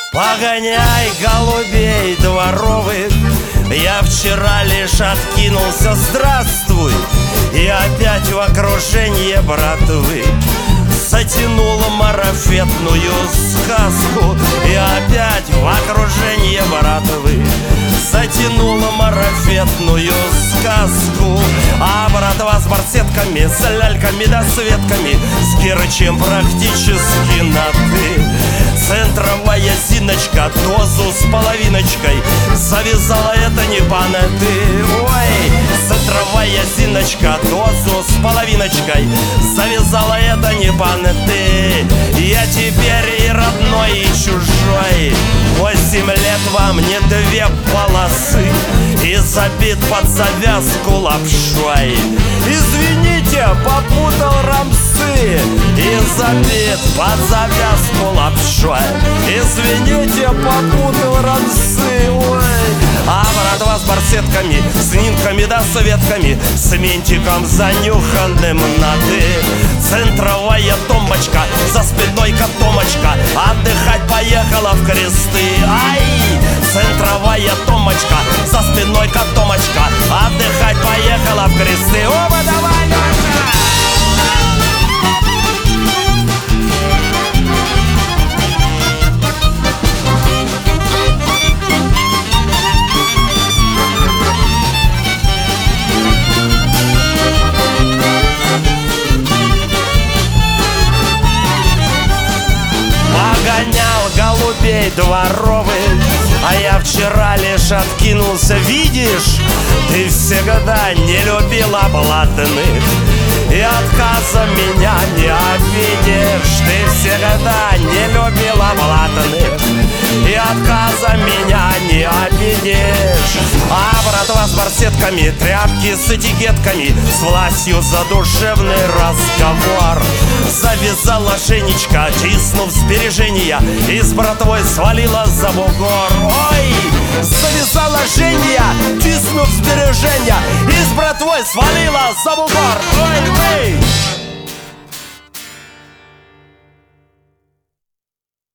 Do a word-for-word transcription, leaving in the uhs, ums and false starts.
Погоняй голубей дворовых, я вчера лишь откинулся, здравствуй. И опять в окружение братвы затянула марафетную сказку. И опять в окружение братвы затянула марафетную сказку. А братва с барсетками, с ляльками да светками, с Герычем практически на «ты». Центровая Зиночка дозу с половиночкой завязала, это не понты. Ой, центровая Зиночка дозу с половиночкой завязала, это не понты. Я теперь и родной, и чужой. Восемь лет во мне две полосы и забит под завязку лапшой. Извините, попутал рамсы и забит под завязку лапшой. Извините, попутал рамсы. Ой. А братва с барсетками, с нинками да советками, с ментиком занюханным на «ты». Центровая томбочка, за спиной котомочка, отдыхать поехала в кресты. Ай! Центровая томбочка, за спиной котомочка, отдыхать поехала в кресты. Оба, давай, Лёша! Погонял голубей дворовых, а я вчера лишь откинулся. Видишь, ты всегда не любила блатных, и отказа меня не обидишь. Ты всегда не любила блатных, и отказа меня не обидишь. А братва с барсетками, тряпки с этикетками, с властью задушевный разговор завязала Женечка, тиснув сбережения, и с братвой свалила за бугор. Ой, завязала Женя, тиснув сбережения, и с братвой свалила за бугор. Ой, ой.